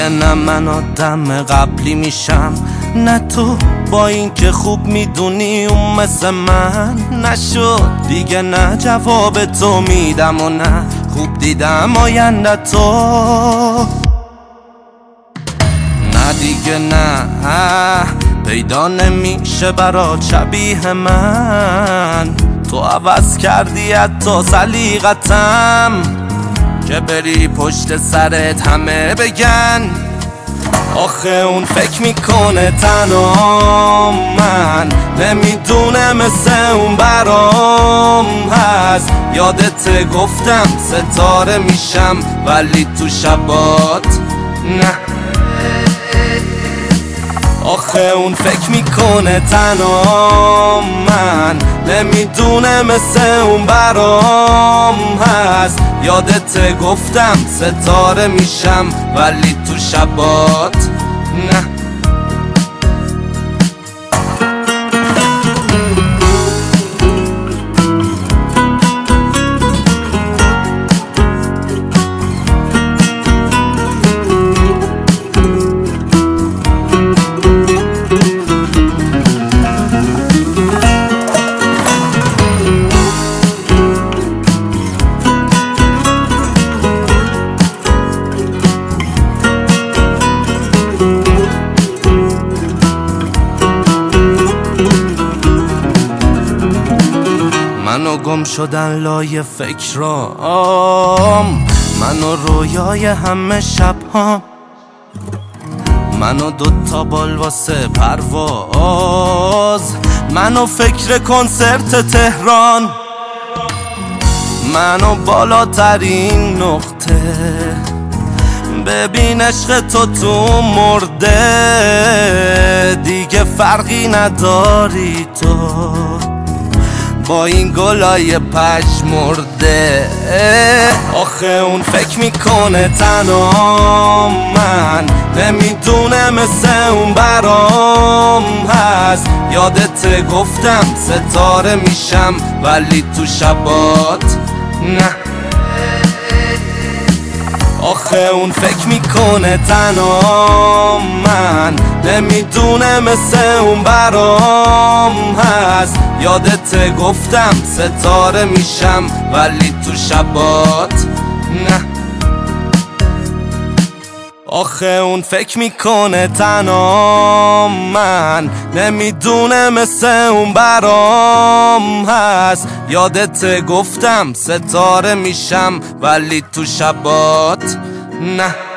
نه من آدم قبلی میشم نه تو، با این که خوب میدونی اون مثل من نشد دیگه. نه جواب تو میدم و نه خوب دیدم آینده تو. نه دیگه نه پیدا نمیشه برات شبیه من. تو عوض کردی حتی سلیقتم که بری پشت سرت همه بگن آخه اون فکر میکنه تنها من نمیدونه مثل اون برام هست. یادت گفتم ستاره میشم ولی تو شبات نه. آخه اون فکر میکنه تنها من نمیدونه مثل اون برام هست. یادت گفتم ستاره میشم ولی تو شبات نه. منو گم شدن لای فکرام، منو رویای همه شبهام، منو دوتا بال واسه پرواز، منو فکر کنسرت تهران، منو بالاترین نقطه. ببین عشق تو مرده دیگه فرقی نداری تو با این گلای پژمرده. آخه اون فکر میکنه تنها من نمیدونه مثل اون برام هست. یادت گفتم ستاره میشم ولی تو شبات نه. آخه اون فکر میکنه تنها من نمیدونه مثل اون برام هست. یادت گفتم ستاره میشم ولی تو شبات نه. آخه اون فکر میکنه تنها من نمیدونه مثل اون برام هست. یادت گفتم ستاره میشم ولی تو شبات نه.